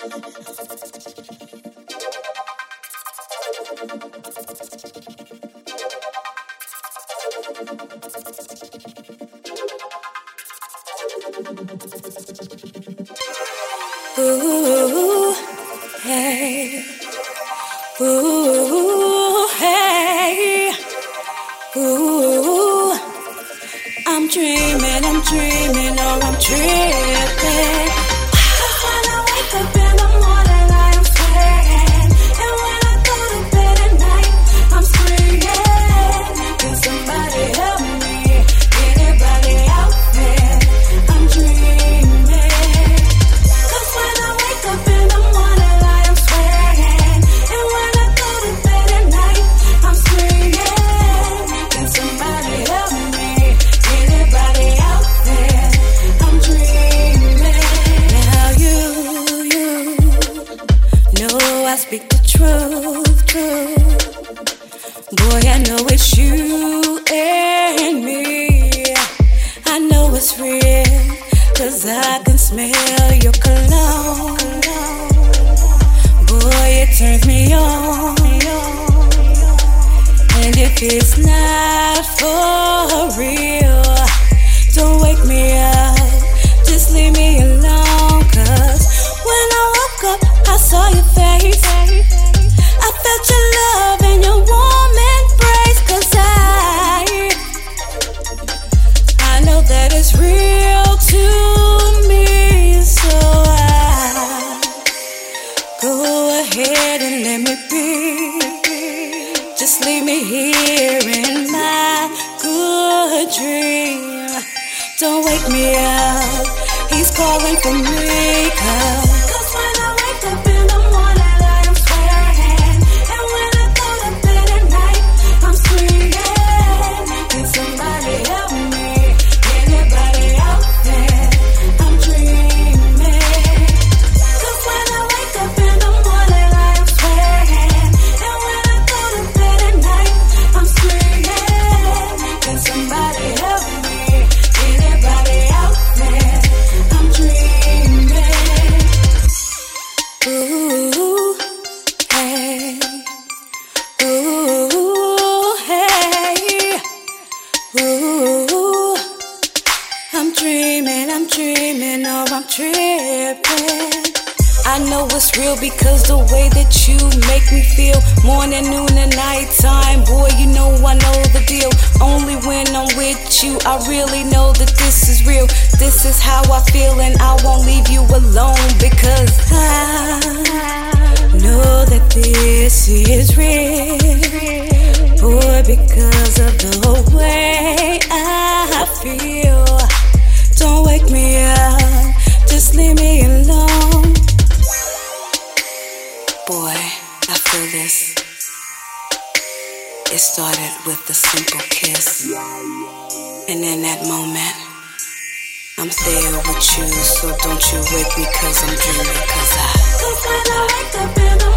Ooh, hey. Ooh, hey. Ooh, I'm dreaming, or I'm tripping. 'Cause when I wake up in the morning, I am sweating. And when I go to bed at night, I'm screaming. Can somebody help me? Anybody out there? I'm dreaming. 'Cause when I wake up in the morning, I am sweating. And when I go to bed at night, I'm screaming. Can somebody help me? Anybody out there? I'm dreaming. Now you know I speak the truth. Boy, I know it's you and me. I know it's real, 'cause I can smell your cologne. Boy, it turns me on. And if it's not for real, don't wake me up, just leave me alone. 'Cause when I woke up, I saw your face. I felt your love and your warm embrace. 'Cause I know that it's real to me. So go ahead and let me be. Just leave me here in my good dream. Don't wake me up, he's calling for me. 'Cause when I wake up in the morning, I am sweating. And when I go to bed at night, I'm screaming. Can somebody help me? Anybody out there? I'm dreaming. 'Cause when I wake up in the morning, I am sweating. And when I go to bed at night, I'm screaming. Can somebody help me? Anybody out there? I'm dreaming. Ooh, hey. Ooh, hey. Ooh, I'm dreaming, or I'm tripping. I know it's real because the way that you make me feel, morning, noon, and nighttime. Boy, you know I know the deal. Only when I'm with you, I really know that this is real. This is how I feel, and I won't leave you alone. Because I know that this is real. Boy, because of the way I feel. Don't wake me up, just leave me alone. Boy, I feel this. It started with a simple kiss. And in that moment, I'm there with you. So don't you wake me, 'cause I'm dreaming. 'Cause when I wake up in the